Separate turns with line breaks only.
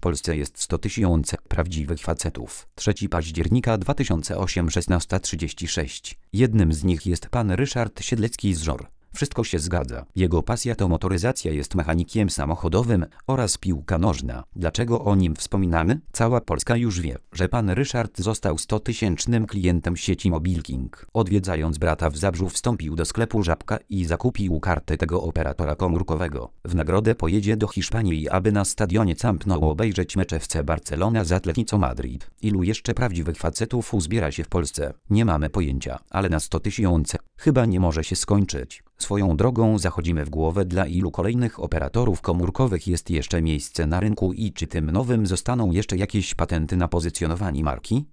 Polsce jest 100 000 prawdziwych facetów. 3 października 2008 16:36. Jednym z nich jest pan Ryszard Siedlecki z Żor. Wszystko się zgadza. Jego pasja to motoryzacja, jest mechanikiem samochodowym oraz piłka nożna. Dlaczego o nim wspominamy? Cała Polska już wie, że pan Ryszard został 100-tysięcznym klientem sieci Mobilking. Odwiedzając brata w Zabrzu, wstąpił do sklepu Żabka i zakupił kartę tego operatora komórkowego. W nagrodę pojedzie do Hiszpanii, aby na stadionie Camp Nou obejrzeć mecz FC Barcelona z Atletico Madrid. Ilu jeszcze prawdziwych facetów uzbiera się w Polsce? Nie mamy pojęcia, ale na 100 000 chyba nie może się skończyć. Swoją drogą zachodzimy w głowę, dla ilu kolejnych operatorów komórkowych jest jeszcze miejsce na rynku i czy tym nowym zostaną jeszcze jakieś patenty na pozycjonowanie marki?